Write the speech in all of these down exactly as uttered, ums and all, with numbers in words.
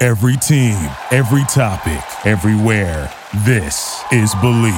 Every team, every topic, everywhere. This is Believe.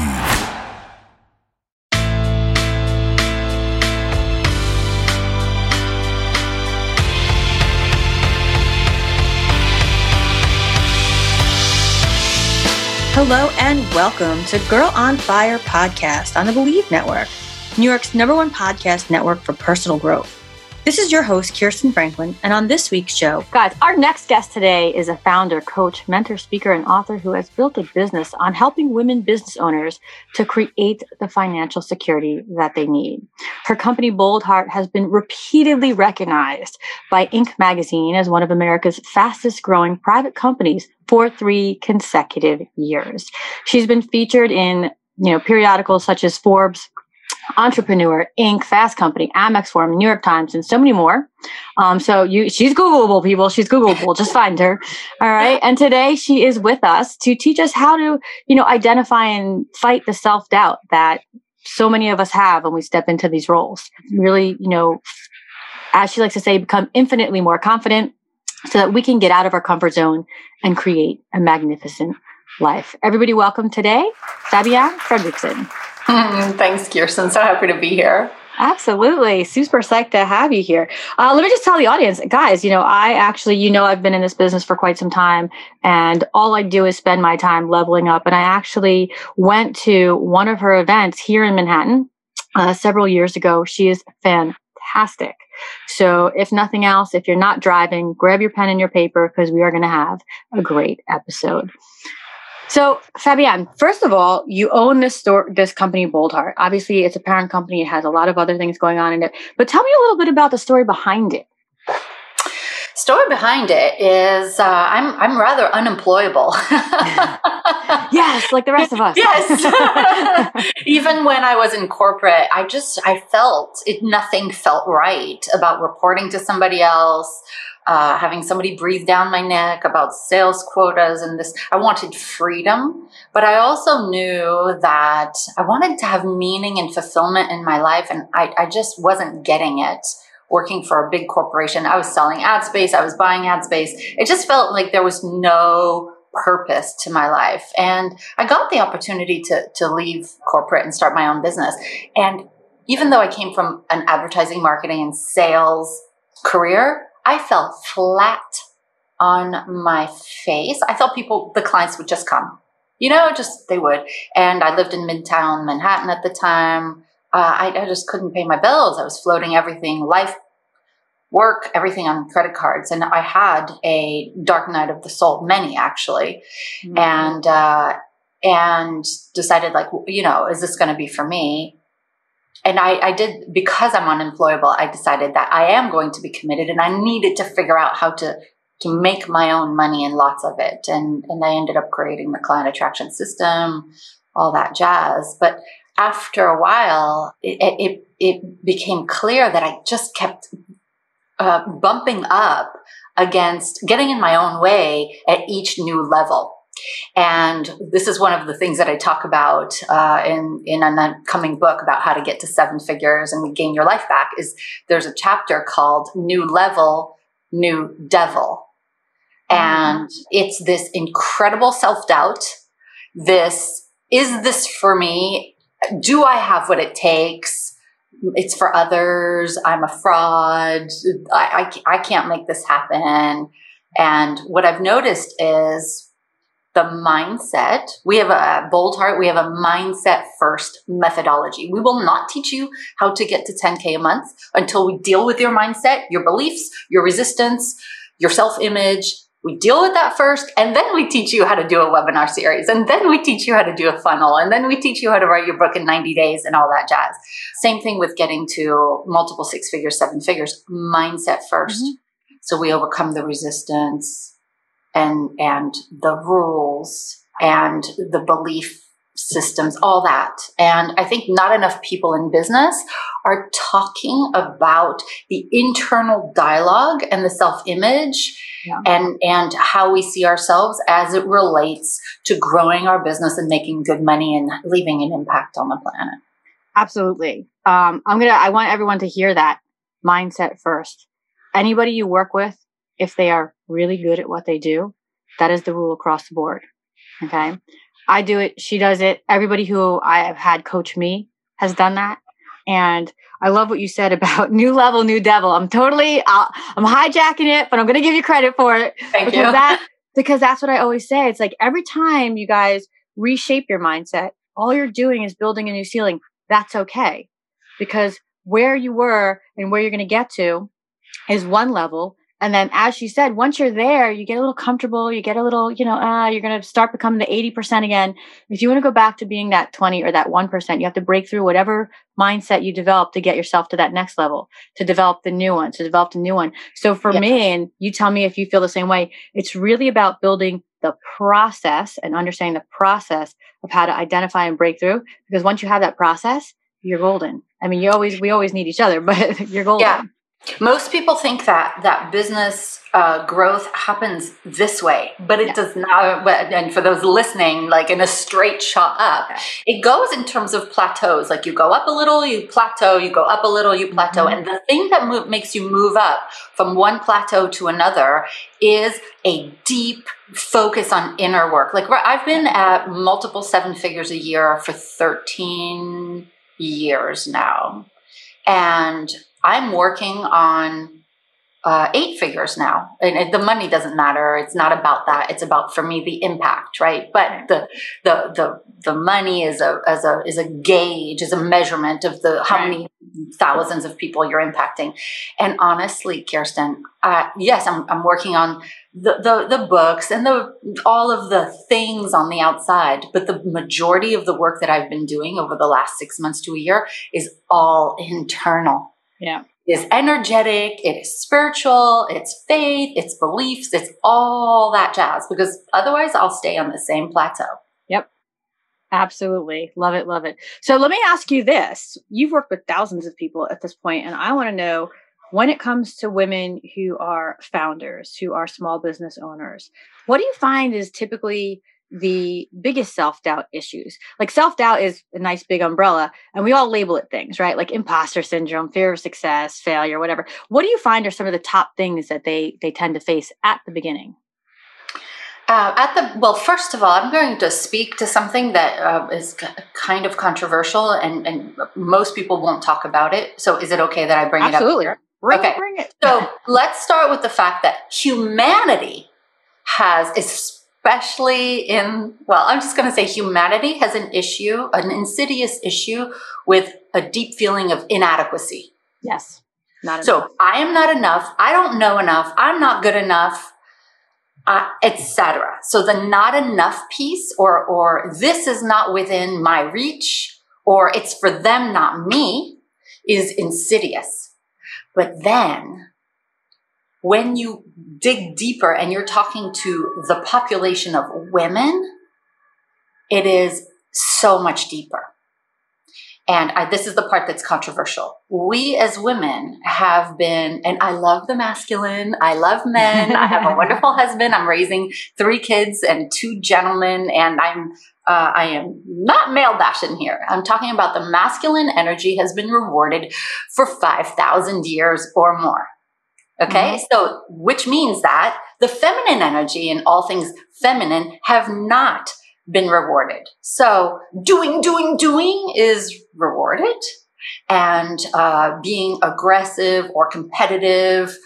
Hello and welcome to Girl on Fire podcast on the Believe Network, New York's number one podcast network for personal growth. This is your host, Kirsten Franklin, and on this week's show, guys, our next guest today is a founder, coach, mentor, speaker, and author who has built a business on helping women business owners to create the financial security that they need. Her company, Bold Heart, has been repeatedly recognized by Inc magazine as one of America's fastest growing private companies for three consecutive years. She's been featured in, you know, periodicals such as Forbes, Entrepreneur, Inc, Fast Company, Amex Forum, New York Times, and so many more. Um, so you, she's Googleable, people. She's Googleable. Just find her. All right. And today she is with us to teach us how to, you know, identify and fight the self-doubt that so many of us have when we step into these roles. Really, you know, as she likes to say, become infinitely more confident so that we can get out of our comfort zone and create a magnificent life. Everybody, welcome today, Fabienne Fredrickson. Mm, thanks, Kirsten. So happy to be here. Absolutely. Super psyched to have you here. Uh, let me just tell the audience, guys, you know, I actually, you know, I've been in this business for quite some time, and all I do is spend my time leveling up. And I actually went to one of her events here in Manhattan uh, several years ago. She is fantastic. So if nothing else, if you're not driving, grab your pen and your paper because we are going to have a great episode. So, Fabienne, first of all, you own this store, this company, Bold Heart. Obviously, it's a parent company. It has a lot of other things going on in it. But tell me a little bit about the story behind it. Story behind it is uh, I'm I'm rather unemployable. Yes, like the rest of us. Yes. Even when I was in corporate, I just I felt it. Nothing felt right about reporting to somebody else. Uh, having somebody breathe down my neck about sales quotas and this. I wanted freedom, but I also knew that I wanted to have meaning and fulfillment in my life, and I, I just wasn't getting it working for a big corporation. I was selling ad space. I was buying ad space. It just felt like there was no purpose to my life. And I got the opportunity to, to leave corporate and start my own business. And even though I came from an advertising, marketing, and sales career, I felt flat on my face. I thought people, the clients would just come, you know, just they would. And I lived in Midtown Manhattan at the time. Uh, I, I just couldn't pay my bills. I was floating everything, life, work, everything on credit cards. And I had a dark night of the soul, many actually, mm-hmm. and uh, and decided like, you know, is this going to be for me? And I, I did, because I'm unemployable, I decided that I am going to be committed, and I needed to figure out how to, to make my own money and lots of it. And, and I ended up creating the client attraction system, all that jazz. But after a while, it, it, it became clear that I just kept uh, bumping up against getting in my own way at each new level. And this is one of the things that I talk about uh, in, in an upcoming book about how to get to seven figures and gain your life back. Is there's a chapter called New Level, New Devil. And mm-hmm. it's this incredible self-doubt. This, is this for me? Do I have what it takes? It's for others. I'm a fraud. I, I, I can't make this happen. And what I've noticed is the mindset. We have a Bold Heart. We have a mindset first methodology. We will not teach you how to get to ten K a month until we deal with your mindset, your beliefs, your resistance, your self-image. We deal with that first, and then we teach you how to do a webinar series, and then we teach you how to do a funnel, and then we teach you how to write your book in ninety days and all that jazz. Same thing with getting to multiple six figures, seven figures, mindset first. Mm-hmm. So we overcome the resistance and and the rules and the belief systems, all that. And I think not enough people in business are talking about the internal dialogue and the self-image yeah. and, and how we see ourselves as it relates to growing our business and making good money and leaving an impact on the planet. Absolutely. Um, I'm going to, I want everyone to hear that mindset first. Anybody you work with, if they are really good at what they do, That is the rule across the board. Okay. I do it. She does it. Everybody who I have had coach me has done that. And I love what you said about new level, new devil. I'm totally, I'll, I'm hijacking it, but I'm going to give you credit for it. Thank because you. That, because that's what I always say. It's like every time you guys reshape your mindset, all you're doing is building a new ceiling. That's okay. Because where you were and where you're going to get to is one level. And then, as she said, once you're there, you get a little comfortable. You get a little, you know, uh, you're going to start becoming the eighty percent again. If you want to go back to being that twenty or that one percent, you have to break through whatever mindset you develop to get yourself to that next level, to develop the new one, to develop the new one. So for yeah. me, and you tell me if you feel the same way, it's really about building the process and understanding the process of how to identify and break through. Because once you have that process, you're golden. I mean, you always, we always need each other, but you're golden. Yeah. Most people think that that business uh, growth happens this way, but it yeah. does not. And for those listening, like in a straight shot up, okay. it goes in terms of plateaus. Like you go up a little, you plateau, you go up a little, you plateau. Mm-hmm. And the thing that mo- makes you move up from one plateau to another is a deep focus on inner work. Like I've been at multiple seven figures a year for thirteen years now. And I'm working on uh, eight figures now, and, and the money doesn't matter. It's not about that. It's about, for me, the impact, right? But the the the the money is a as a is a gauge, is a measurement of the how right. many thousands of people you're impacting. And honestly, Kirsten, uh, yes, I'm I'm working on the, the the books and the all of the things on the outside, but the majority of the work that I've been doing over the last six months to a year is all internal. Yeah. It is energetic, it is spiritual, it's faith, it's beliefs, it's all that jazz, because otherwise I'll stay on the same plateau. Yep. Absolutely. Love it. Love it. So let me ask you this. You've worked with thousands of people at this point, and I want to know, when it comes to women who are founders, who are small business owners, what do you find is typically the biggest self-doubt issues? Like self-doubt is a nice big umbrella, and we all label it things, right? Like imposter syndrome, fear of success, failure, whatever. What do you find are some of the top things that they they tend to face at the beginning? Uh, at the well, first of all, I'm going to speak to something that uh, is c- kind of controversial, and, and most people won't talk about it. So is it okay that I bring Absolutely. it up here? Bring okay. it, bring it. So let's start with the fact that humanity has, especially in, well, I'm just going to say humanity has an issue, an insidious issue with a deep feeling of inadequacy. Yes. Not enough. So I am not enough. I don't know enough. I'm not good enough. Uh, et cetera. So the not enough piece, or or this is not within my reach, or it's for them, not me, is insidious. But then when you dig deeper and you're talking to the population of women, it is so much deeper. And I, this is the part that's controversial. We as women have been, and I love the masculine. I love men. I have a wonderful husband. I'm raising three kids and two gentlemen, and I'm uh, I am not male bashing here. I'm talking about the masculine energy has been rewarded for five thousand years or more. Okay, mm-hmm. So which means that the feminine energy and all things feminine have not been rewarded. So doing, doing, doing is rewarded, and uh, being aggressive or competitive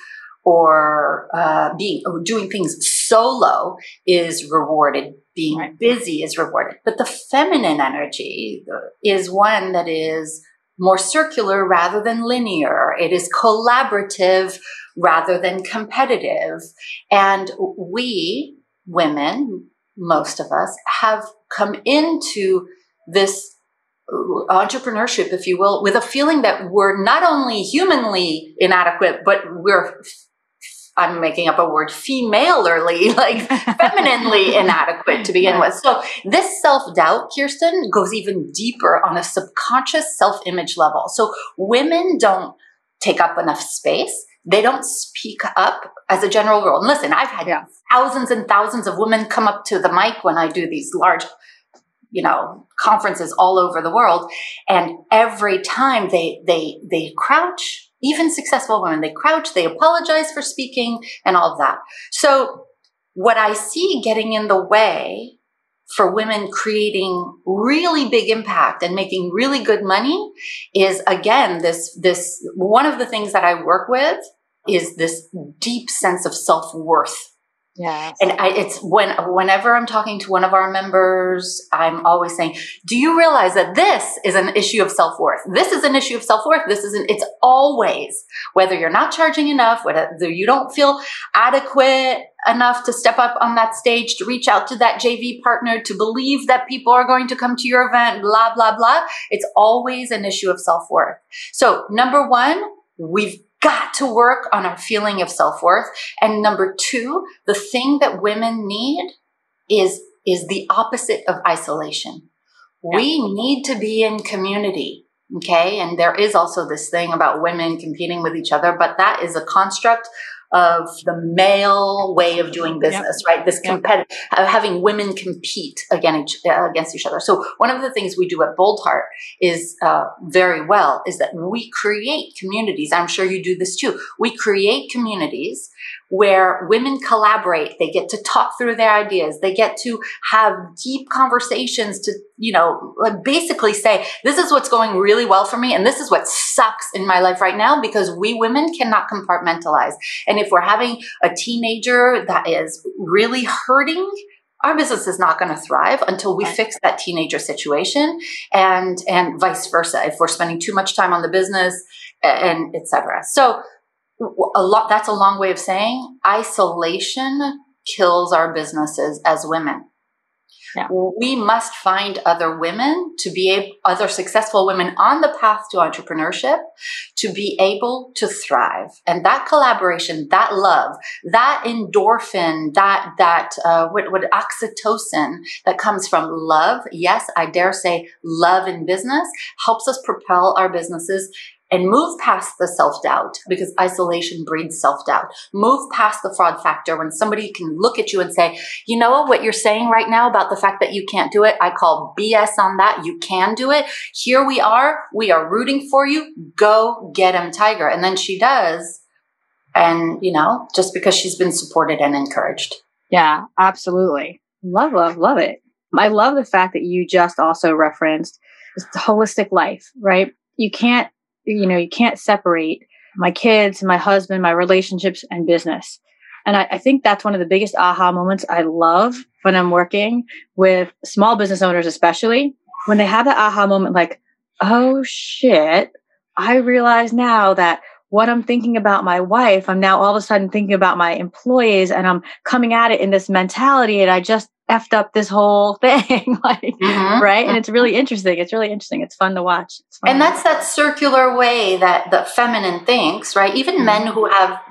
or uh, being or doing things solo is rewarded. Being right. busy is rewarded. But the feminine energy is one that is more circular rather than linear. It is collaborative rather than competitive. And we women, most of us, have come into this entrepreneurship, if you will, with a feeling that we're not only humanly inadequate, but we're, I'm making up a word, femalerly, like femininely inadequate to begin with. So this self-doubt, Kirsten, goes even deeper on a subconscious self-image level. So women don't take up enough space. They don't speak up as a general rule. And listen, I've had yeah. thousands and thousands of women come up to the mic when I do these large, you know, conferences all over the world. And every time they, they, they crouch, even successful women, they crouch, they apologize for speaking and all of that. So what I see getting in the way for women creating really big impact and making really good money is, again, this, this, one of the things that I work with is this deep sense of self-worth. Yes. And I, it's when, whenever I'm talking to one of our members, I'm always saying, do you realize that this is an issue of self-worth? This is an issue of self-worth. This is an, it's always, whether you're not charging enough, whether you don't feel adequate enough to step up on that stage, to reach out to that J V partner, to believe that people are going to come to your event, blah, blah, blah. It's always an issue of self-worth. So number one, we've got to work on our feeling of self-worth. And number two, the thing that women need is, is the opposite of isolation. Yeah. We need to be in community. Okay. And there is also this thing about women competing with each other, but that is a construct of the male way of doing business, yep. right? This competitive, yep. uh, having women compete against, uh, against each other. So one of the things we do at Bold Heart is uh, very well is that we create communities. I'm sure you do this too. We create communities where women collaborate. They get to talk through their ideas. They get to have deep conversations to, you know, basically say, this is what's going really well for me. And this is what sucks in my life right now, because we women cannot compartmentalize. And if we're having a teenager that is really hurting, our business is not going to thrive until we fix that teenager situation, and, and vice versa. If we're spending too much time on the business and et cetera. So a lot, that's a long way of saying isolation kills our businesses as women. Yeah. We must find other women to be able, other successful women on the path to entrepreneurship to be able to thrive. And that collaboration, that love, that endorphin, that, that, uh, what, what oxytocin that comes from love. Yes, I dare say love in business helps us propel our businesses and move past the self-doubt, because isolation breeds self-doubt. Move past the fraud factor when somebody can look at you and say, you know what you're saying right now about the fact that you can't do it? I call B S on that. You can do it. Here we are. We are rooting for you. Go get him, Tiger. And then she does. And, you know, just because she's been supported and encouraged. Yeah, absolutely. Love, love, love it. I love the fact that you just also referenced this holistic life, right? You can't, you know, you can't separate my kids, my husband, my relationships, and business. And I, I think that's one of the biggest aha moments I love when I'm working with small business owners, especially when they have that aha moment, like, oh shit, I realize now that what I'm thinking about my wife, I'm now all of a sudden thinking about my employees, and I'm coming at it in this mentality, and I just effed up this whole thing, like, mm-hmm. right? And it's really interesting. It's really interesting. It's fun to watch. Fun and to that's watch. That circular way that the feminine thinks, right? Even mm-hmm. men who have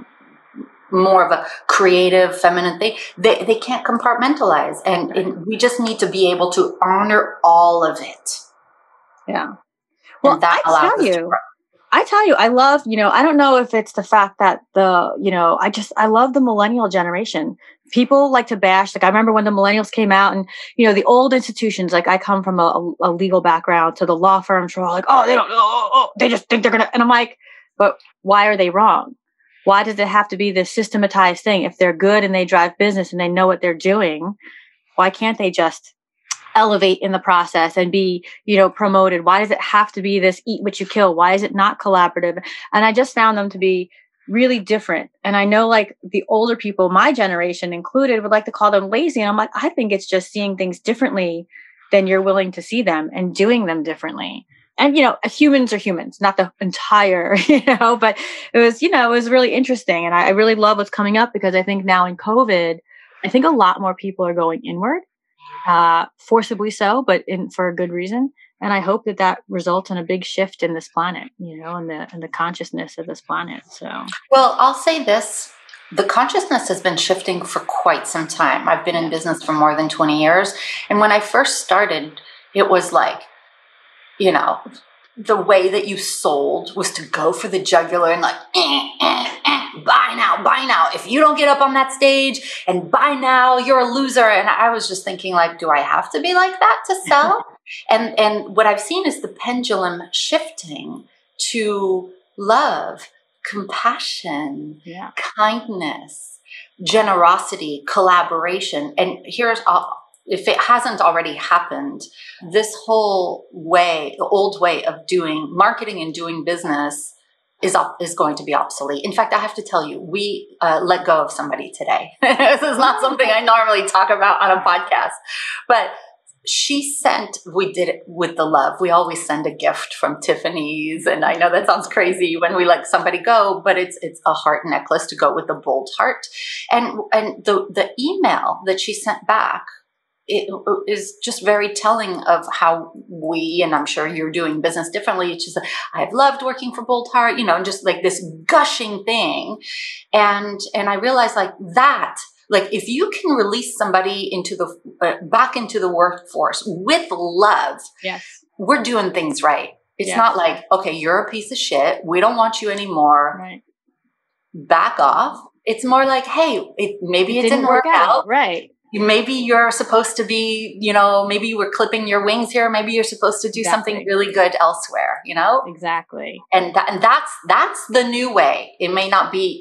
more of a creative feminine thing, they, they can't compartmentalize. And, right. and we just need to be able to honor all of it. Yeah. Well, and that I allows tell us you, to grow. I tell you, I love, you know, I don't know if it's the fact that the, you know, I just, I love the millennial generation. People like to bash, like I remember when the millennials came out, and, you know, the old institutions, like I come from a, a legal background, to the law firms were all like, oh, they don't, oh, oh, they just think they're going to, and I'm like, but why are they wrong? Why does it have to be this systematized thing? If they're good and they drive business and they know what they're doing, why can't they just elevate in the process and be, you know, promoted? Why does it have to be this eat what you kill? Why is it not collaborative? And I just found them to be really different. And I know, like, the older people, my generation included, would like to call them lazy. And I'm like, I think it's just seeing things differently than you're willing to see them, and doing them differently. And, you know, humans are humans, not the entire, you know, but it was, you know, it was really interesting. And I, I really love what's coming up, because I think now in COVID, I think a lot more people are going inward. Uh, forcibly so, but in, for a good reason. And I hope that that results in a big shift in this planet, you know, and the, and the consciousness of this planet. So, well, I'll say this, the consciousness has been shifting for quite some time. I've been in business for more than twenty years. And when I first started, it was like, you know, the way that you sold was to go for the jugular and like, eh, eh, eh, buy now, buy now. If you don't get up on that stage and buy now, you're a loser. And I was just thinking, like, do I have to be like that to sell? and and what I've seen is the pendulum shifting to love, compassion, yeah. kindness, generosity, collaboration. And here's, all, if it hasn't already happened, this whole way, the old way of doing marketing and doing business is up, is going to be obsolete. In fact, I have to tell you, we uh, let go of somebody today. This is not something I normally talk about on a podcast, but she sent, we did it with the love. We always send a gift from Tiffany's. And I know that sounds crazy when we let somebody go, but it's it's a heart necklace to go with the bold heart. And and the, the email that she sent back, it is just very telling of how we, and I'm sure you're doing business differently. It's just, I've loved working for Bold Heart, you know, and just like this gushing thing. And, and I realized like that, like if you can release somebody into the, uh, back into the workforce with love, yes, we're doing things right. It's yes. not like, okay, you're a piece of shit. We don't want you anymore. Right. Back off. It's more like, hey, it, maybe it, it didn't, didn't work, work out. out. Right. Maybe you're supposed to be, you know, maybe you were clipping your wings here. Maybe you're supposed to do exactly. something really good elsewhere, you know? Exactly. And that, and that's, that's the new way. It may not be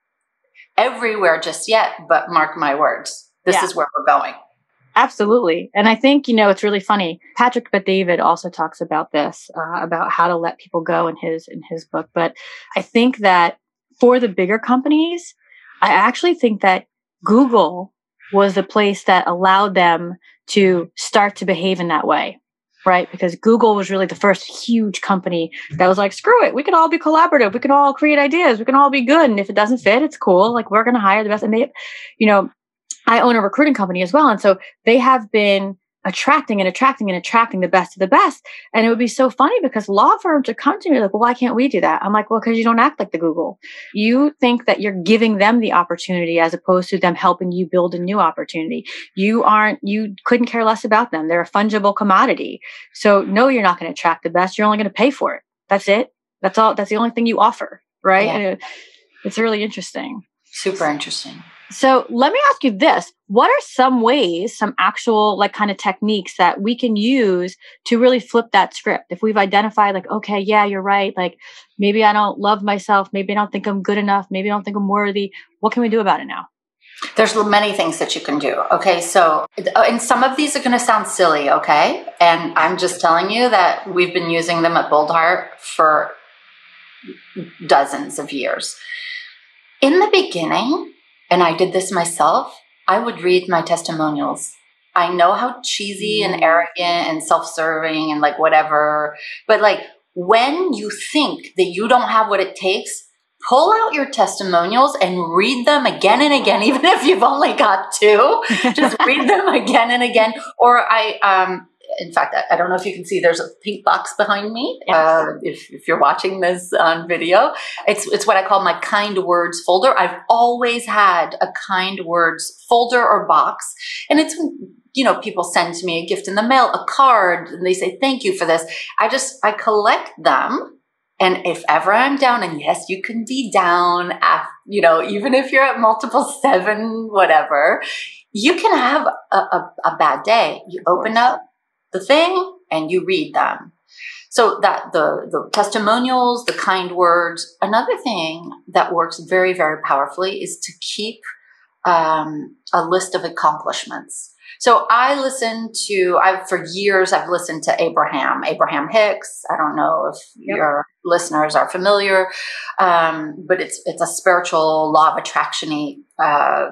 everywhere just yet, but mark my words, this yeah. is where we're going. Absolutely. And I think, you know, it's really funny. Patrick Bet-David also talks about this, uh, about how to let people go in his, in his book. But I think that for the bigger companies, I actually think that Google was the place that allowed them to start to behave in that way, right? Because Google was really the first huge company that was like, screw it. We can all be collaborative. We can all create ideas. We can all be good. And if it doesn't fit, it's cool. Like we're going to hire the best. And they, you know, I own a recruiting company as well. And so they have been attracting and attracting and attracting the best of the best. And it would be so funny because law firms would come to me like, well, why can't we do that? I'm like, well, because you don't act like the Google. You think that you're giving them the opportunity as opposed to them helping you build a new opportunity. You aren't, you couldn't care less about them. They're a fungible commodity. So no, you're not going to attract the best. You're only going to pay for it. That's it. That's all. That's the only thing you offer. Right. Yeah. And it's really interesting. Super interesting. So let me ask you this. What are some ways, some actual like kind of techniques that we can use to really flip that script? If we've identified like, okay, yeah, you're right. Like maybe I don't love myself. Maybe I don't think I'm good enough. Maybe I don't think I'm worthy. What can we do about it now? There's many things that you can do. Okay. So, and some of these are going to sound silly. Okay. And I'm just telling you that we've been using them at Bold Heart for dozens of years. In the beginning, and I did this myself, I would read my testimonials. I know how cheesy and arrogant and self-serving and like whatever, but like when you think that you don't have what it takes, pull out your testimonials and read them again and again, even if you've only got two, just read them again and again. Or I, um, in fact, I, I don't know if you can see, there's a pink box behind me. Yes. Uh, if, if you're watching this on video, it's it's what I call my kind words folder. I've always had a kind words folder or box. And it's, you know, people send me a gift in the mail, a card, and they say, thank you for this. I just, I collect them. And if ever I'm down, and yes, you can be down, after, you know, even if you're at multiple seven, whatever, you can have a, a, a bad day. You open up the thing and you read them. So that the, the testimonials, the kind words. Another thing that works very, very powerfully is to keep um, a list of accomplishments. So I listen to, I've for years, I've listened to Abraham, Abraham Hicks. I don't know if yep. your listeners are familiar, um, but it's it's a spiritual law of attraction-y, uh,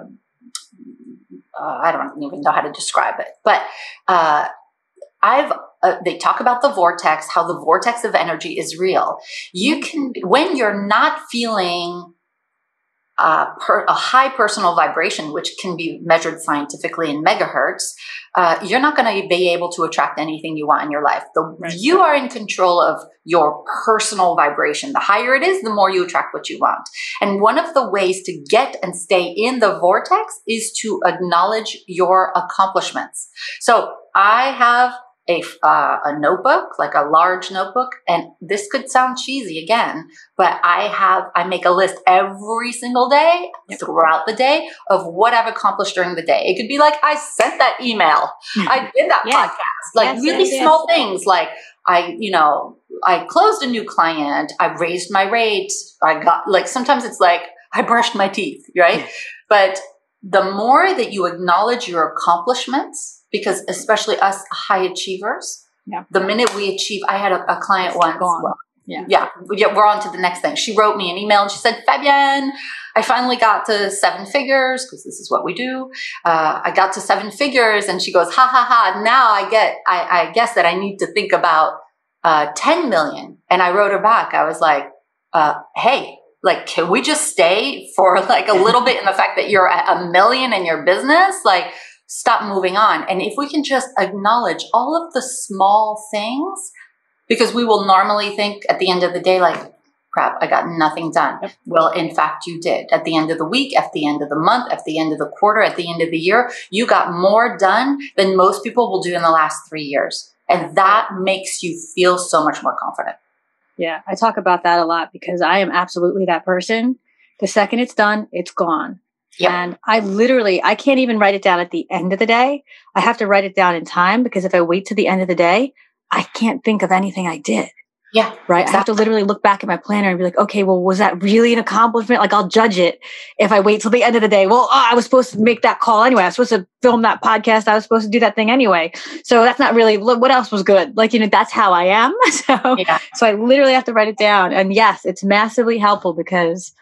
uh, I don't even know how to describe it, but uh, I've, uh, they talk about the vortex, how the vortex of energy is real. You can, when you're not feeling uh, per, a high personal vibration, which can be measured scientifically in megahertz, uh, you're not going to be able to attract anything you want in your life. The, right. You are in control of your personal vibration. The higher it is, the more you attract what you want. And one of the ways to get and stay in the vortex is to acknowledge your accomplishments. So I have A, uh, a notebook, like a large notebook. And this could sound cheesy again, but I have, I make a list every single day yep. throughout the day of what I've accomplished during the day. It could be like, I sent that email. I did that yes. podcast, like yes, really yes, small yes. things. Like I, you know, I closed a new client. I raised my rates. I got like, sometimes it's like, I brushed my teeth, right? But the more that you acknowledge your accomplishments, because especially us high achievers, yeah. the minute we achieve, I had a, a client once. Well, yeah. yeah. Yeah. We're on to the next thing. She wrote me an email and she said, Fabienne, I finally got to seven figures because this is what we do. Uh, I got to seven figures and she goes, ha ha ha. Now I get, I, I guess that I need to think about uh, ten million. And I wrote her back. I was like, uh, hey, like, can we just stay for like a little bit in the fact that you're at a million in your business? Like, stop moving on. And if we can just acknowledge all of the small things, because we will normally think at the end of the day, like, crap, I got nothing done. Yep. Well, in fact, you did. At the end of the week, at the end of the month, at the end of the quarter, at the end of the year, you got more done than most people will do in the last three years. And that makes you feel so much more confident. Yeah, I talk about that a lot because I am absolutely that person. The second it's done, it's gone. Yep. And I literally, I can't even write it down at the end of the day. I have to write it down in time because if I wait to the end of the day, I can't think of anything I did. Yeah. Right. Exactly. I have to literally look back at my planner and be like, okay, well, was that really an accomplishment? Like, I'll judge it if I wait till the end of the day. Well, oh, I was supposed to make that call anyway. I was supposed to film that podcast. I was supposed to do that thing anyway. So that's not really, what else was good? Like, you know, that's how I am. So, yeah. so I literally have to write it down. And yes, it's massively helpful because,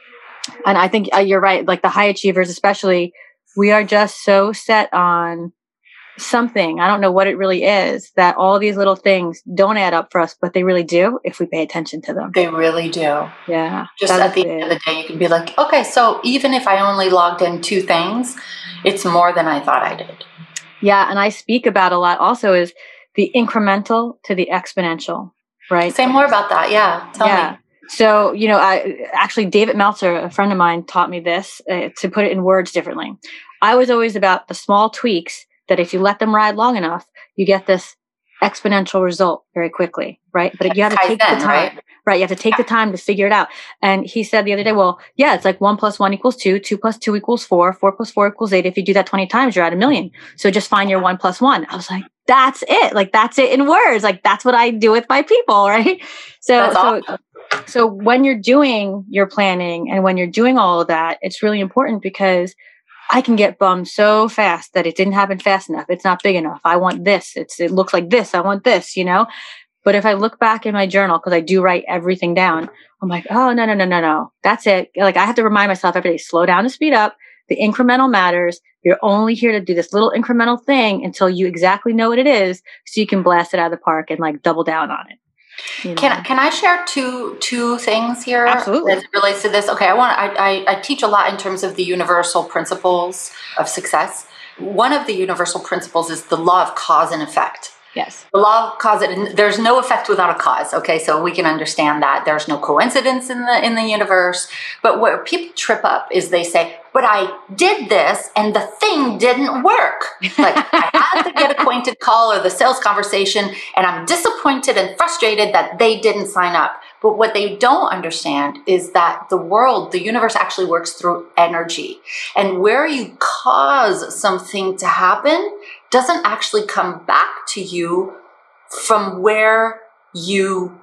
and I think uh, you're right. Like the high achievers, especially, we are just so set on something, I don't know what it really is, that all these little things don't add up for us, but they really do if we pay attention to them. They really do. Yeah. Just at the end of the day, you can be like, okay, so even if I only logged in two things, it's more than I thought I did. Yeah. And I speak about a lot also is the incremental to the exponential, right? Say more about that. Yeah. Tell yeah. me. So, you know, I actually, David Meltzer, a friend of mine, taught me this uh, to put it in words differently. I was always about the small tweaks that if you let them ride long enough, you get this exponential result very quickly, right? But you have to take the time, right? right? You have to take the time to figure it out. And he said the other day, well, yeah, it's like one plus one equals two, two plus two equals four, four plus four equals eight. If you do that twenty times, you're at a million. So just find your one plus one. I was like, that's it. Like, that's it in words. Like, that's what I do with my people, right? So, so, awesome. so when you're doing your planning and when you're doing all of that, it's really important because I can get bummed so fast that it didn't happen fast enough. It's not big enough. I want this. It's, it looks like this. I want this, you know? But if I look back in my journal, because I do write everything down, I'm like, oh, no, no, no, no, no. That's it. Like, I have to remind myself every day, slow down to speed up. The incremental matters. You're only here to do this little incremental thing until you exactly know what it is so you can blast it out of the park and like double down on it. You know? Can can I share two two things here Absolutely. as it relates to this? Okay, I want I, I I teach a lot in terms of the universal principles of success. One of the universal principles is the law of cause and effect. Yes. The law of cause, and there's no effect without a cause. Okay, so we can understand that there's no coincidence in the in the universe. But where people trip up is they say, "But I did this, and the thing didn't work." Like I had to get acquainted call or the sales conversation, and I'm disappointed and frustrated that they didn't sign up. But what they don't understand is that the world, the universe, actually works through energy, and where you cause something to happen doesn't actually come back to you from where you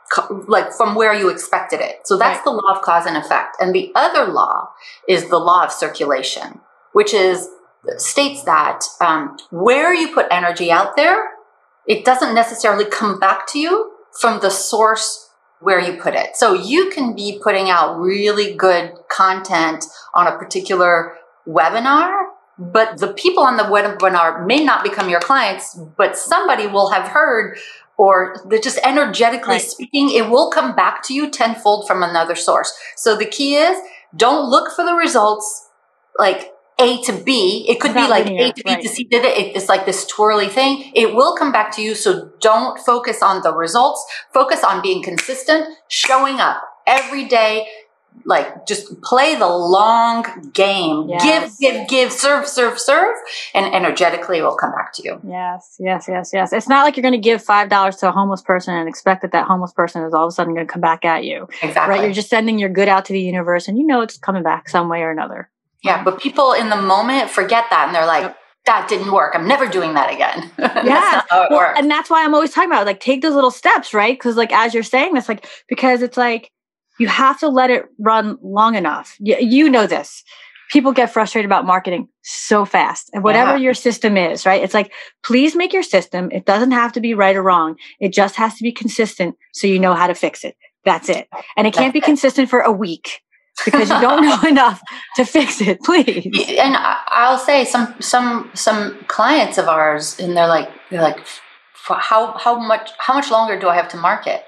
like from where you expected it. So that's right. The law of cause and effect. And the other law is the law of circulation, which is states that um, where you put energy out there, it doesn't necessarily come back to you from the source where you put it. So you can be putting out really good content on a particular webinar, but the people on the webinar may not become your clients, but somebody will have heard, or they're just energetically right. speaking, it will come back to you tenfold from another source. So the key is, don't look for the results like A to B. It could be like linear, A to B right. to C did it. It's like this twirly thing. It will come back to you. So don't focus on the results. Focus on being consistent, showing up every day. Like just play the long game, yes. give, give, give, serve, serve, serve, and energetically it will come back to you. Yes, yes, yes, yes. It's not like you're going to give five dollars to a homeless person and expect that that homeless person is all of a sudden going to come back at you. Exactly. Right? You're just sending your good out to the universe and you know it's coming back some way or another. Yeah, but people in the moment forget that and they're like, yep. that didn't work. I'm never doing that again. Yeah. Well, and that's why I'm always talking about like take those little steps, right? Because like as you're saying this, like because it's like you have to let it run long enough. You, you know this. people get frustrated about marketing so fast. And whatever Yeah. your system is, right? It's like, please make your system. It doesn't have to be right or wrong. It just has to be consistent so you know how to fix it. That's it. And it can't That's be it. consistent for a week because you don't know enough to fix it, please. And I- I'll say some some some clients of ours, and they're like they're like, how how much how much longer do I have to market?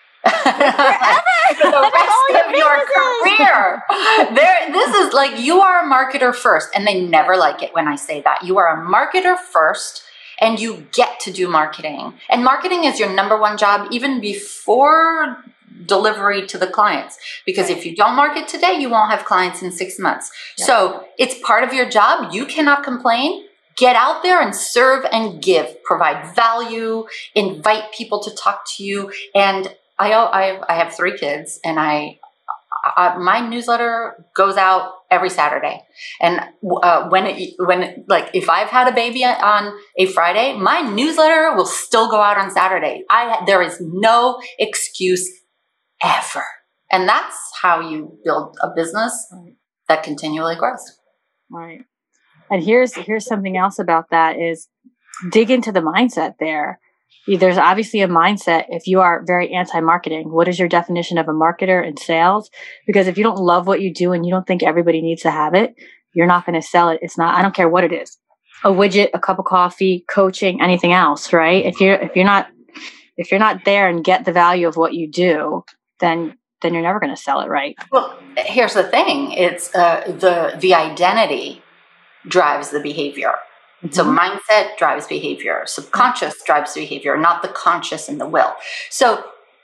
For the rest of your career. There, this is like, you are a marketer first, and they never like it when I say that. You are a marketer first, and you get to do marketing. And marketing is your number one job, even before delivery to the clients. Because if you don't market today, you won't have clients in six months. Yep. So it's part of your job. You cannot complain. Get out there and serve and give. Provide value. Invite people to talk to you. And I I, I have three kids, and I, I my newsletter goes out every Saturday. And uh, when it, when it, like if I've had a baby on a Friday, my newsletter will still go out on Saturday. I there is no excuse ever, and that's how you build a business that continually grows. Right. And here's here's something else about that is dig into the mindset there. There's obviously a mindset. If you are very anti-marketing, what is your definition of a marketer in sales? Because if you don't love what you do and you don't think everybody needs to have it, you're not going to sell it. It's not, I don't care what it is, a widget, a cup of coffee, coaching, anything else, right? If you're, if you're not, if you're not there and get the value of what you do, then, then you're never going to sell it, right? Well, here's the thing. It's uh, the, the identity drives the behavior. So mindset drives behavior. Subconscious drives behavior, not the conscious and the will. So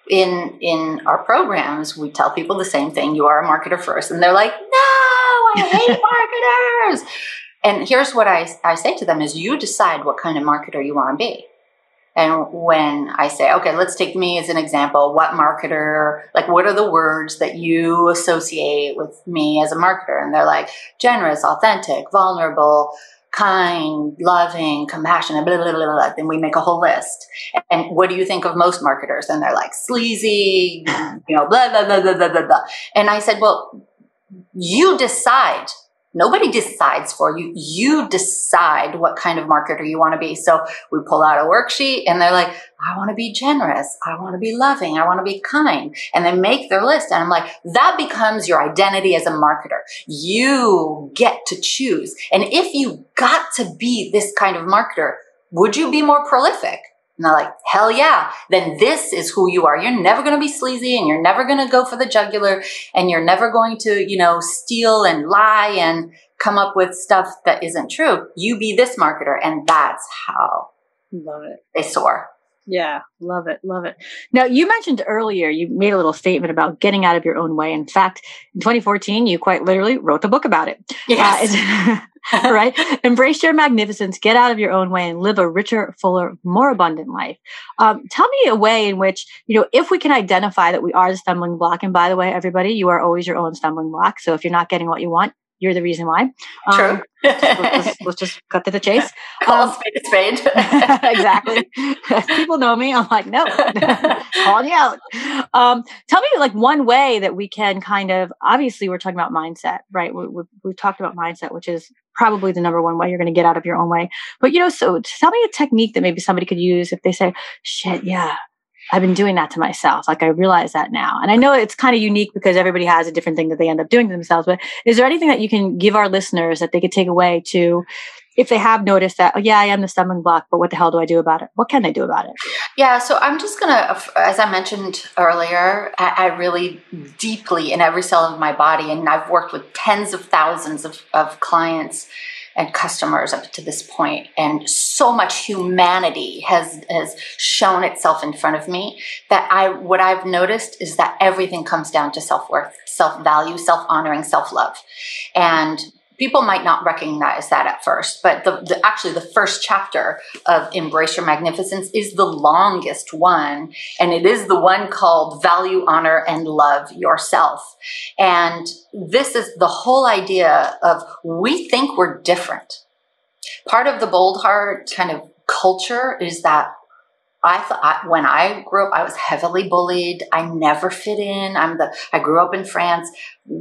in in our programs, we tell people the same thing. You are a marketer first. And they're like, no, I hate marketers. And here's what I, I say to them is you decide what kind of marketer you want to be. And when I say, okay, let's take me as an example, what marketer, like what are the words that you associate with me as a marketer? And they're like generous, authentic, vulnerable, kind, loving, compassionate, blah, blah, blah, blah. Then we make a whole list. And what do you think of most marketers? And they're like sleazy, you know, blah, blah, blah, blah, blah, blah, blah. And I said, well, you decide. Nobody decides for you. You decide what kind of marketer you want to be. So we pull out a worksheet and they're like, I want to be generous. I want to be loving. I want to be kind. And they make their list. And I'm like, that becomes your identity as a marketer. You get to choose. And if you got to be this kind of marketer, would you be more prolific? And they're like, hell yeah. Then this is who you are. You're never going to be sleazy, and you're never going to go for the jugular, and you're never going to, you know, steal and lie and come up with stuff that isn't true. You be this marketer. And that's how Love it. they soar. Yeah, love it, love it. Now, you mentioned earlier, you made a little statement about getting out of your own way. In fact, in twenty fourteen, you quite literally wrote the book about it. Yes. Uh, right? Embrace your magnificence, get out of your own way, and live a richer, fuller, more abundant life. Um, tell me a way in which, you know, if we can identify that we are the stumbling block, and by the way, everybody, you are always your own stumbling block. So if you're not getting what you want, you're the reason why. Um, True. let's, let's, let's just cut to the chase. Call Um, a spade a spade. exactly. People know me. I'm like, no, calling you out. Um, tell me like one way that we can kind of, obviously we're talking about mindset, right? We, we, we've talked about mindset, which is probably the number one way you're going to get out of your own way. But, you know, so tell me a technique that maybe somebody could use if they say, shit, yeah, I've been doing that to myself. Like I realize that now. And I know it's kind of unique because everybody has a different thing that they end up doing to themselves. But is there anything that you can give our listeners that they could take away to, if they have noticed that, oh yeah, I am the stumbling block, but what the hell do I do about it? What can they do about it? Yeah, so I'm just going to, as I mentioned earlier, I, I really deeply in every cell of my body, and I've worked with tens of thousands of, of clients and customers up to this point, and so much humanity has has shown itself in front of me that I what I've noticed is that everything comes down to self-worth, self-value, self-honoring, self-love. And people might not recognize that at first, but the, the actually the first chapter of Embrace Your Magnificence is the longest one, and it is the one called Value, Honor, and Love Yourself. And this is the whole idea of we think we're different. Part of the Bold Heart kind of culture is that I thought when I grew up, I was heavily bullied. I never fit in. I'm the. I grew up in France.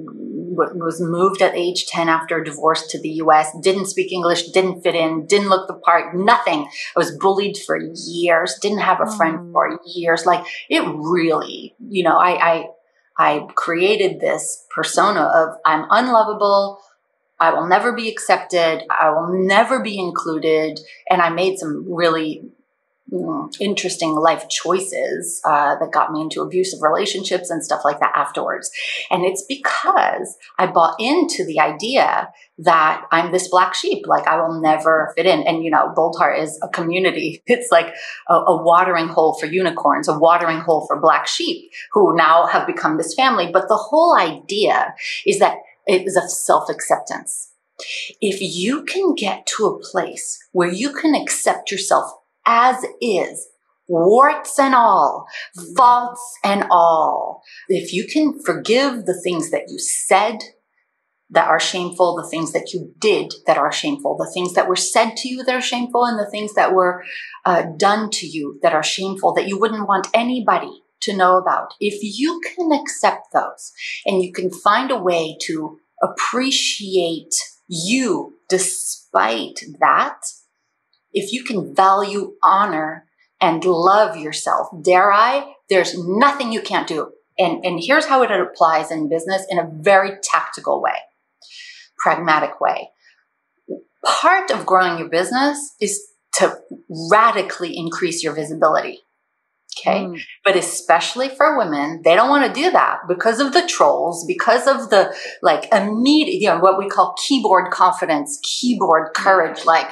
was moved at age ten after a divorce to the U S, didn't speak English, didn't fit in, didn't look the part, nothing. I was bullied for years, didn't have a friend mm. for years. Like it really, you know, I, I, I created this persona of I'm unlovable, I will never be accepted, I will never be included. And I made some really interesting life choices uh, that got me into abusive relationships and stuff like that afterwards. And it's because I bought into the idea that I'm this black sheep, like I will never fit in. And, you know, Bold Heart is a community. It's like a, a watering hole for unicorns, a watering hole for black sheep who now have become this family. But the whole idea is that it is of self-acceptance. If you can get to a place where you can accept yourself as is, warts and all, faults and all. If you can forgive the things that you said that are shameful, the things that you did that are shameful, the things that were said to you that are shameful, and the things that were uh, done to you that are shameful, that you wouldn't want anybody to know about. If you can accept those and you can find a way to appreciate you despite that, if you can value, honor, and love yourself, dare I, there's nothing you can't do. And, and here's how it applies in business in a very tactical way, pragmatic way. Part of growing your business is to radically increase your visibility. Okay. Mm. But especially for women, they don't want to do that because of the trolls, because of the like immediate, you know, what we call keyboard confidence, keyboard courage, like,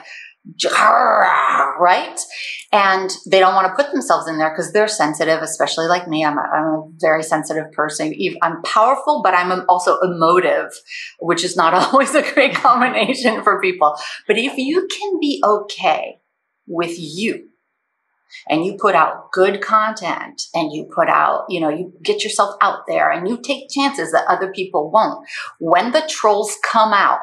right? And they don't want to put themselves in there because they're sensitive, especially like me. I'm a, I'm a very sensitive person. I'm powerful, but I'm also emotive, which is not always a great combination for people. But if you can be okay with you and you put out good content and you put out, you know, you get yourself out there and you take chances that other people won't, when the trolls come out,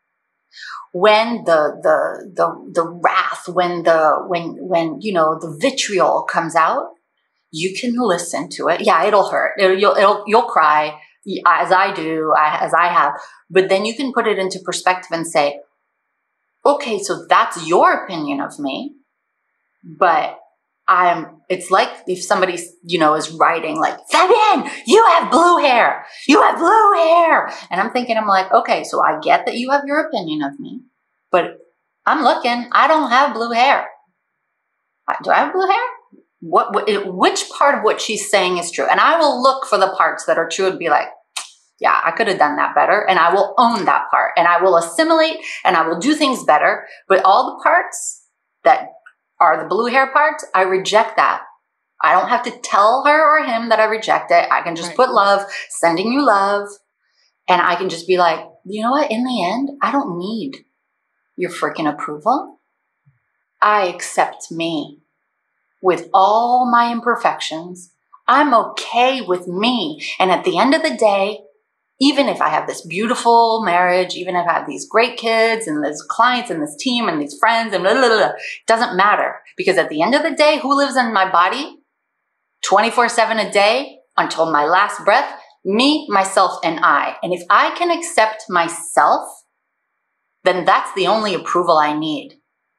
when the, the, the, the wrath, when the, when, when, you know, the vitriol comes out, you can listen to it. Yeah, it'll hurt. It'll, you'll, it'll, you'll cry as I do, as I have, but then you can put it into perspective and say, okay, so that's your opinion of me, but I'm, it's like if somebody, you know, is writing like, Fabienne, you have blue hair. You have blue hair. And I'm thinking, I'm like, okay, so I get that you have your opinion of me, but I'm looking, I don't have blue hair. Do I have blue hair? What, what, which part of what she's saying is true? And I will look for the parts that are true and be like, yeah, I could have done that better. And I will own that part and I will assimilate and I will do things better. But all the parts that are the blue hair parts, I reject that. I don't have to tell her or him that I reject it. I can just right. put love, sending you love. And I can just be like, you know what? In the end, I don't need your freaking approval. I accept me with all my imperfections. I'm okay with me. And at the end of the day, even if I have this beautiful marriage, even if I have these great kids and these clients and this team and these friends and blah, blah, blah, blah, it doesn't matter. Because at the end of the day, who lives in my body twenty-four seven a day until my last breath? Me, myself, and I. And if I can accept myself, then that's the only approval I need.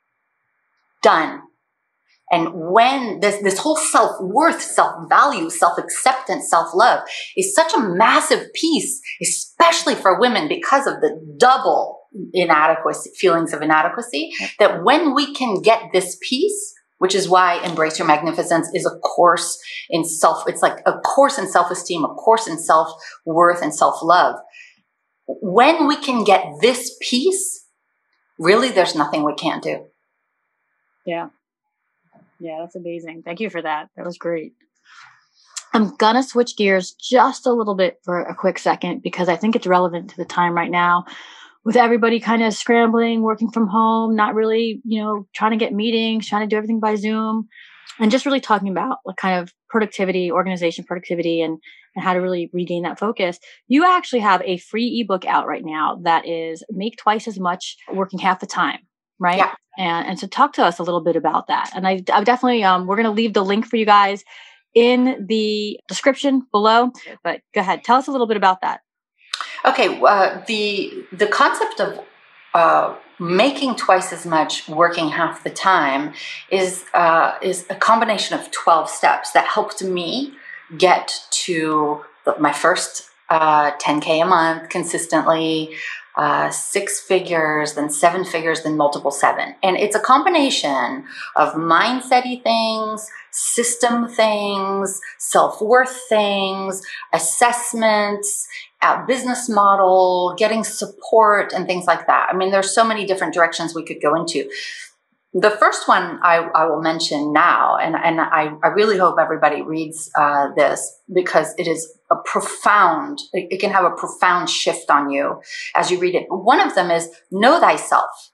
Done. And when this, this whole self-worth, self-value, self-acceptance, self-love is such a massive piece, especially for women because of the double inadequacy, feelings of inadequacy, that when we can get this piece, which is why Embrace Your Magnificence is a course in self, it's like a course in self-esteem, a course in self-worth and self-love. When we can get this piece, really there's nothing we can't do. Yeah. Yeah, that's amazing. Thank you for that. That was great. I'm going to switch gears just a little bit for a quick second because I think it's relevant to the time right now with everybody kind of scrambling, working from home, not really, you know, trying to get meetings, trying to do everything by Zoom, and just really talking about like kind of productivity, organization productivity, and, and how to really regain that focus. You actually have a free ebook out right now that is Make Twice as Much Working Half the Time. Right. Yeah. And, and so talk to us a little bit about that. And I, I definitely, um, we're going to leave the link for you guys in the description below, but go ahead. Tell us a little bit about that. Okay, uh, the the concept of uh, making twice as much, working half the time, is uh, is a combination of twelve steps that helped me get to the, my first uh, ten K a month consistently, uh, six figures, then seven figures, then multiple seven. And it's a combination of mindset-y things, system things, self-worth things, assessments, our business model, getting support, and things like that. I mean, there's so many different directions we could go into. The first one I, I will mention now, and, and I, I really hope everybody reads uh, this, because it is a profound, it, it can have a profound shift on you as you read it. One of them is know thyself,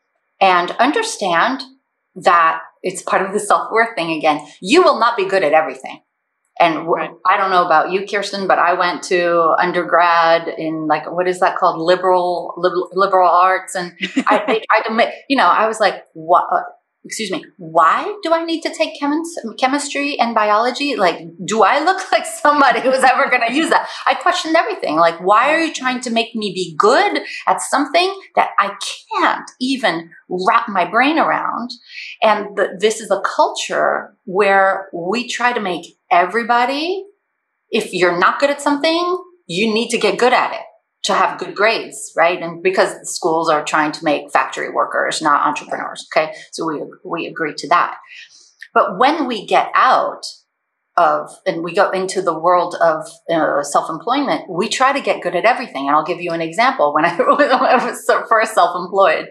and understand that it's part of the self-worth thing again. You will not be good at everything. And right. I don't know about you, Kirsten, but I went to undergrad in like, what is that called? Liberal, liberal, liberal arts. And I, I, you know, I was like, what, uh, excuse me, why do I need to take chemis- chemistry and biology? Like, do I look like somebody who's ever going to use that? I questioned everything. Like, why are you trying to make me be good at something that I can't even wrap my brain around? And the, this is a culture where we try to make everybody, if you're not good at something, you need to get good at it to have good grades, right? And because schools are trying to make factory workers, not entrepreneurs, okay? So we we agree to that. But when we get out of, and we go into the world of uh, self-employment, we try to get good at everything. And I'll give you an example. When I, when I was first self-employed,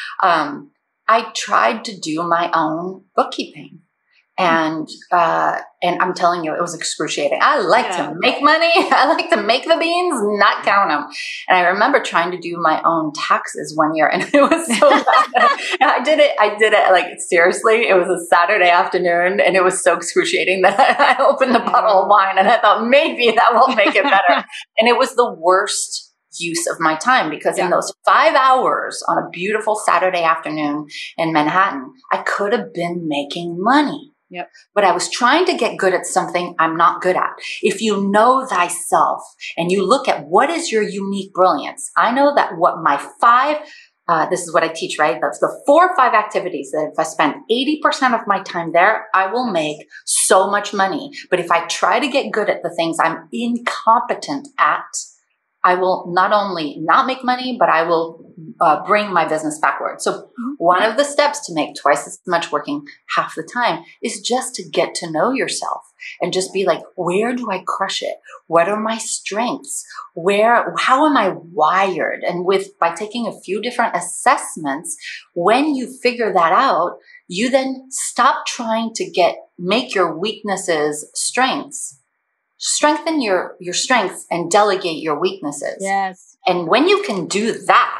um, I tried to do my own bookkeeping. And uh, and I'm telling you, it was excruciating. I like yeah. to make money. I like to make the beans, not count them. And I remember trying to do my own taxes one year, and it was so bad. And I did it. I did it like seriously. It was a Saturday afternoon, and it was so excruciating that I, I opened a bottle of wine, and I thought maybe that will make it better. And it was the worst use of my time, because yeah. in those five hours on a beautiful Saturday afternoon in Manhattan, I could have been making money. Yep. But I was trying to get good at something I'm not good at. If you know thyself and you look at what is your unique brilliance, I know that what my five, uh, this is what I teach, right? That's the four or five activities that if I spend eighty percent of my time there, I will make so much money. But if I try to get good at the things I'm incompetent at, I will not only not make money, but I will uh, bring my business backward. So one of the steps to make twice as much working half the time is just to get to know yourself and just be like, where do I crush it? What are my strengths? Where, how am I wired? And with, by taking a few different assessments, when you figure that out, you then stop trying to get, make your weaknesses strengths. Strengthen your, your strengths and delegate your weaknesses. Yes. And when you can do that,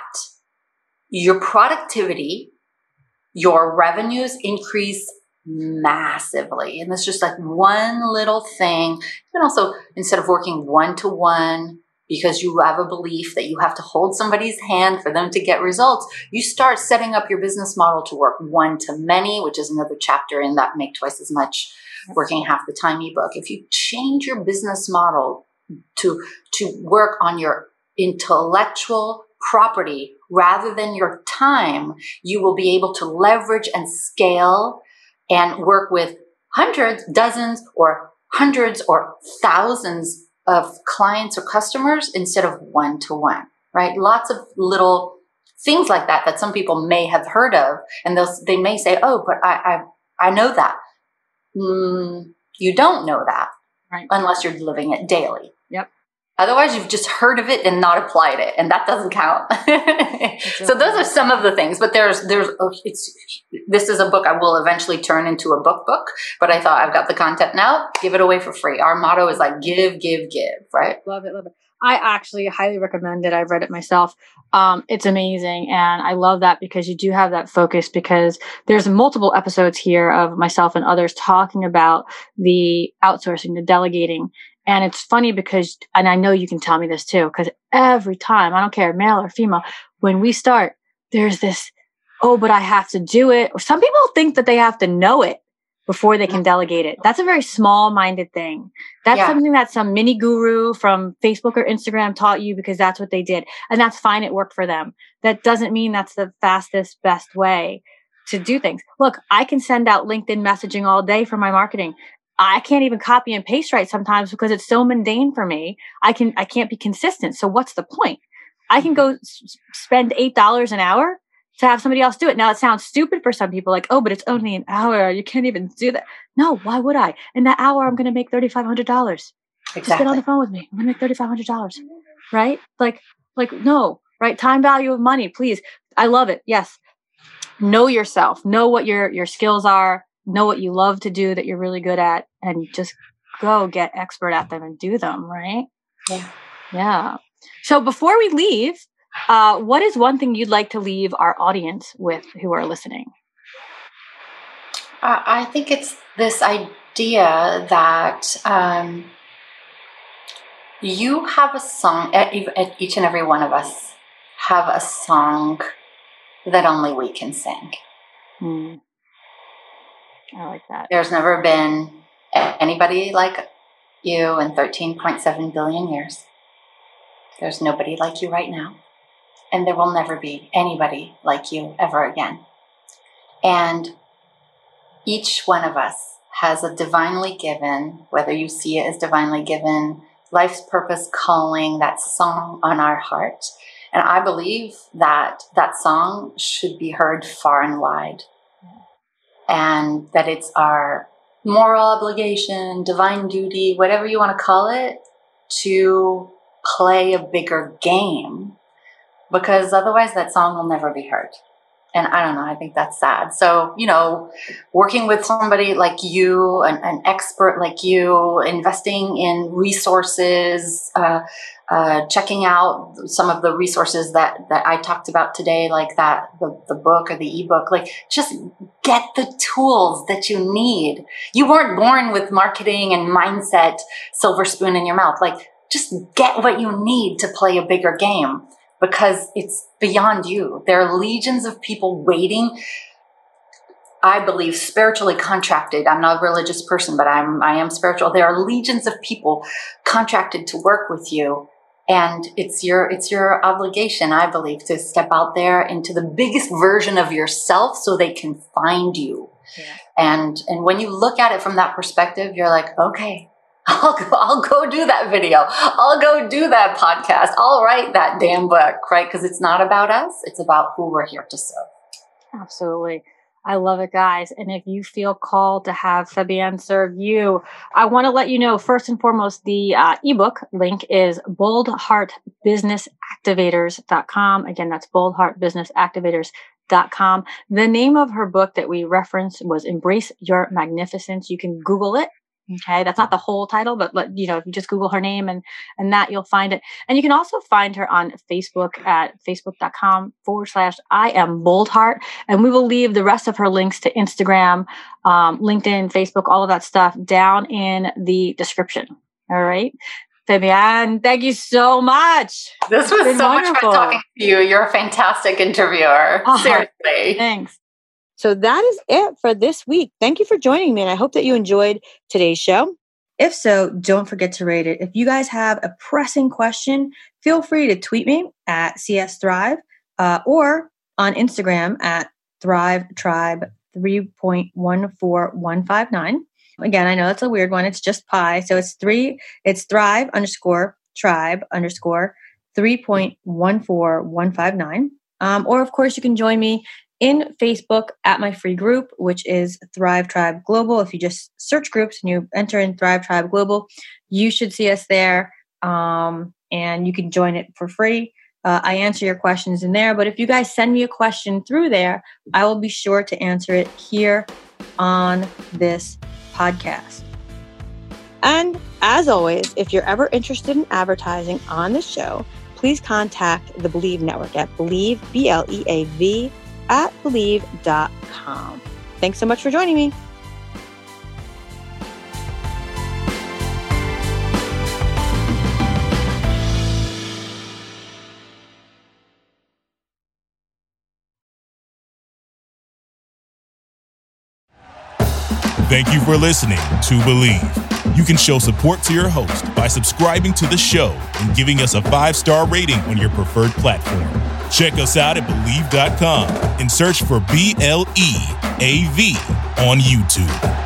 your productivity, your revenues increase massively. And it's just like one little thing. You can also, instead of working one-to-one, because you have a belief that you have to hold somebody's hand for them to get results, you start setting up your business model to work one-to-many, which is another chapter in that Make Twice as Much Working Half the Time ebook. If you change your business model to, to work on your intellectual property rather than your time, you will be able to leverage and scale and work with hundreds, dozens, or hundreds or thousands of clients or customers instead of one-to-one, right? Lots of little things like that that some people may have heard of, and those, they may say, oh, but I, I, I know that. Mm, you don't know that, right? Unless you're living it daily. Yep. Otherwise, you've just heard of it and not applied it, and that doesn't count. So those are some of the things. But there's, there's, it's. This is a book I will eventually turn into a book book. But I thought I've got the content now. Give it away for free. Our motto is like give, give, give. Right? Love it, love it. I actually highly recommend it. I've read it myself. Um, it's amazing. And I love that because you do have that focus, because there's multiple episodes here of myself and others talking about the outsourcing, the delegating. And it's funny because, and I know you can tell me this too, because every time, I don't care, male or female, when we start, there's this, oh, but I have to do it. Or some people think that they have to know it before they can delegate it. That's a very small-minded thing. That's yeah. something that some mini guru from Facebook or Instagram taught you because that's what they did. And that's fine. It worked for them. That doesn't mean that's the fastest, best way to do things. Look, I can send out LinkedIn messaging all day for my marketing. I can't even copy and paste right sometimes because it's so mundane for me. I can, I can't be consistent. So what's the point? I can go s- spend eight dollars an hour to have somebody else do it. Now it sounds stupid for some people, like, oh, but it's only an hour. You can't even do that. No, why would I? In that hour, I'm going to make three thousand five hundred dollars. Exactly. Just get on the phone with me. I'm going to make three thousand five hundred dollars. Right? Like, like, no, right? Time value of money, please. I love it. Yes. Know yourself. Know what your, your skills are. Know what you love to do that you're really good at, and just go get expert at them and do them. Right? Yeah. Yeah. So before we leave, Uh, what is one thing you'd like to leave our audience with who are listening? Uh, I think it's this idea that um, you have a song, each and every one of us have a song that only we can sing. Hmm. I like that. There's never been anybody like you in thirteen point seven billion years. There's nobody like you right now. And there will never be anybody like you ever again. And each one of us has a divinely given, whether you see it as divinely given, life's purpose calling, that song on our heart. And I believe that that song should be heard far and wide. And that it's our moral obligation, divine duty, whatever you want to call it, to play a bigger game. Because otherwise that song will never be heard. And I don't know, I think that's sad. So, you know, working with somebody like you, an, an expert like you, investing in resources, uh, uh, checking out some of the resources that, that I talked about today, like that, the, the book or the ebook, like just get the tools that you need. You weren't born with marketing and mindset, silver spoon in your mouth. Like just get what you need to play a bigger game. Because it's beyond you. There are legions of people waiting. I believe spiritually contracted. I'm not a religious person, but I'm, I am spiritual. There are legions of people contracted to work with you. And it's your, it's your obligation, I believe, to step out there into the biggest version of yourself so they can find you. Yeah. And, and when you look at it from that perspective, you're like, okay, I'll go, I'll go do that video. I'll go do that podcast. I'll write that damn book, right? Because it's not about us. It's about who we're here to serve. Absolutely. I love it, guys. And if you feel called to have Fabienne serve you, I want to let you know, first and foremost, the uh, ebook link is bold heart business activators dot com. Again, that's bold heart business activators dot com. The name of her book that we referenced was Embrace Your Magnificence. You can Google it. Okay. That's not the whole title, but, but, you know, if you just Google her name and, and that, you'll find it. And you can also find her on Facebook at facebook.com forward slash I am Boldheart. And we will leave the rest of her links to Instagram, um, LinkedIn, Facebook, all of that stuff down in the description. All right. Fabienne, thank you so much. This was so wonderful. Much fun talking to you. You're a fantastic interviewer. Oh, seriously. Thanks. So that is it for this week. Thank you for joining me, and I hope that you enjoyed today's show. If so, don't forget to rate it. If you guys have a pressing question, feel free to tweet me at C S Thrive uh, or on Instagram at Thrive Tribe three point one four one five nine. Again, I know that's a weird one. It's just pi. So it's three, it's Thrive underscore tribe underscore three point one four one five nine. Um, or of course, you can join me in Facebook at my free group, which is Thrive Tribe Global. If you just search groups and you enter in Thrive Tribe Global, you should see us there, um, and you can join it for free. Uh, I answer your questions in there, but if you guys send me a question through there, I will be sure to answer it here on this podcast. And as always, if you're ever interested in advertising on the show, please contact the Believe Network at Believe, B L E A V, at believe dot com. Thanks so much for joining me. Thank you for listening to Believe. You can show support to your host by subscribing to the show and giving us a five-star rating on your preferred platform. Check us out at Believe dot com and search for B L E A V on YouTube.